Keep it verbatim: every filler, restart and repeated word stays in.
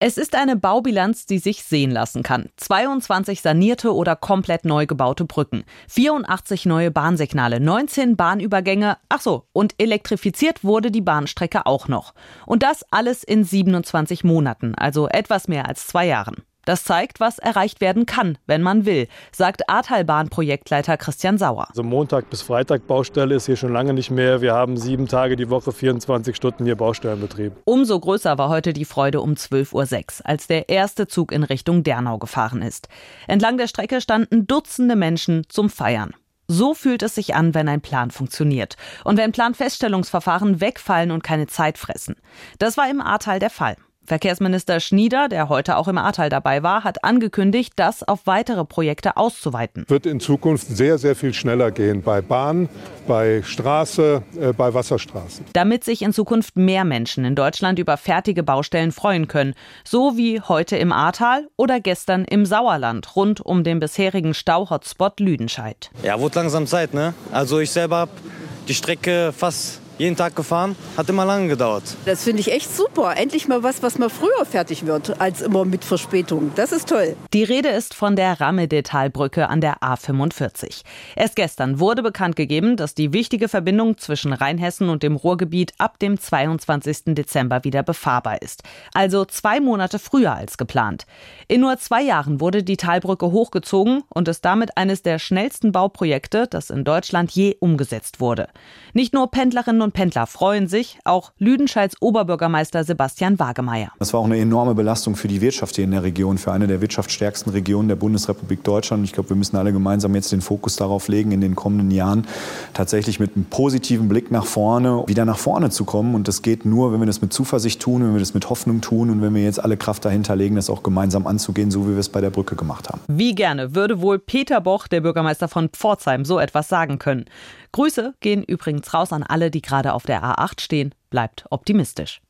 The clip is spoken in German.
Es ist eine Baubilanz, die sich sehen lassen kann. zweiundzwanzig sanierte oder komplett neu gebaute Brücken, vierundachtzig neue Bahnsignale, neunzehn Bahnübergänge, ach so, und elektrifiziert wurde die Bahnstrecke auch noch. Und das alles in siebenundzwanzig Monaten, also etwas mehr als zwei Jahren. Das zeigt, was erreicht werden kann, wenn man will, sagt Ahrtalbahn-Projektleiter Christian Sauer. Also Montag bis Freitag Baustelle ist hier schon lange nicht mehr. Wir haben sieben Tage die Woche, vierundzwanzig Stunden hier Baustellenbetrieb. Umso größer war heute die Freude um zwölf Uhr sechs, als der erste Zug in Richtung Dernau gefahren ist. Entlang der Strecke standen Dutzende Menschen zum Feiern. So fühlt es sich an, wenn ein Plan funktioniert. Und wenn Planfeststellungsverfahren wegfallen und keine Zeit fressen. Das war im Ahrtal der Fall. Verkehrsminister Schnieder, der heute auch im Ahrtal dabei war, hat angekündigt, das auf weitere Projekte auszuweiten. Wird in Zukunft sehr, sehr viel schneller gehen bei Bahn, bei Straße, äh, bei Wasserstraßen. Damit sich in Zukunft mehr Menschen in Deutschland über fertige Baustellen freuen können. So wie heute im Ahrtal oder gestern im Sauerland, rund um den bisherigen Stau-Hotspot Lüdenscheid. Ja, wurde langsam Zeit, ne? Also ich selber habe die Strecke fast jeden Tag gefahren, hat immer lange gedauert. Das finde ich echt super. Endlich mal was, was mal früher fertig wird, als immer mit Verspätung. Das ist toll. Die Rede ist von der Rammedetalbrücke an der A fünfundvierzig. Erst gestern wurde bekannt gegeben, dass die wichtige Verbindung zwischen Rheinhessen und dem Ruhrgebiet ab dem zweiundzwanzigsten Dezember wieder befahrbar ist. Also zwei Monate früher als geplant. In nur zwei Jahren wurde die Talbrücke hochgezogen und ist damit eines der schnellsten Bauprojekte, das in Deutschland je umgesetzt wurde. Nicht nur Pendlerinnen und Pendler freuen sich, auch Lüdenscheids Oberbürgermeister Sebastian Wagemeyer. Das war auch eine enorme Belastung für die Wirtschaft hier in der Region, für eine der wirtschaftsstärksten Regionen der Bundesrepublik Deutschland. Ich glaube, wir müssen alle gemeinsam jetzt den Fokus darauf legen, in den kommenden Jahren tatsächlich mit einem positiven Blick nach vorne wieder nach vorne zu kommen. Und das geht nur, wenn wir das mit Zuversicht tun, wenn wir das mit Hoffnung tun und wenn wir jetzt alle Kraft dahinter legen, das auch gemeinsam anzugehen, so wie wir es bei der Brücke gemacht haben. Wie gerne würde wohl Peter Boch, der Bürgermeister von Pforzheim, so etwas sagen können. Grüße gehen übrigens raus an alle, die gerade auf der A acht stehen. Bleibt optimistisch.